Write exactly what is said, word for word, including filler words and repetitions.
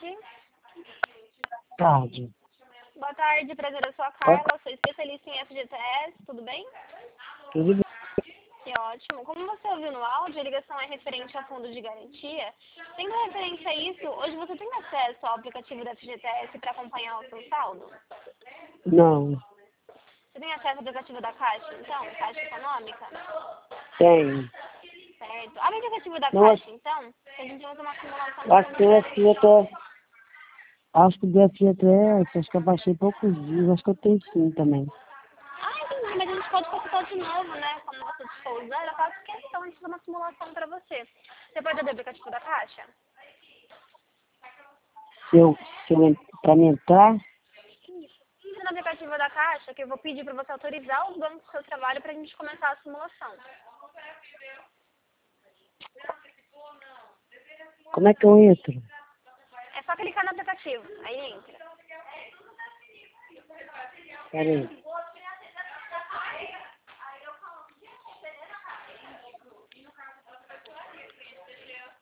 tarde. Tarde. Boa tarde, prazer, eu sou a Boa Carla, sou especialista em F G T S, tudo bem? Tudo bem? Que ótimo. Como você ouviu no áudio, a ligação é referente ao fundo de garantia. Tendo referência a isso, hoje você tem acesso ao aplicativo da F G T S para acompanhar o seu saldo? Não. Você tem acesso ao aplicativo da Caixa, então? Caixa Econômica? Tenho. Certo. Abre o aplicativo da Não, Caixa, então, que a gente vai fazer uma simulação de acho fundo que de o F G T S, garantia. acho que o F G T S, acho que eu baixei poucos dias, acho que eu tenho sim também. Ah, entendi, mas a gente pode consultar de novo, né? Quando você for usar, eu faço questão de fazer uma simulação para você. Você pode abrir o aplicativo da Caixa? Se eu, se eu, en- pra me entrar, Entre no aplicativo da Caixa, que eu vou pedir para você autorizar os bancos do seu trabalho para a gente começar a simulação. como é que eu entro? É só clicar no aplicativo, aí entra. Pera aí.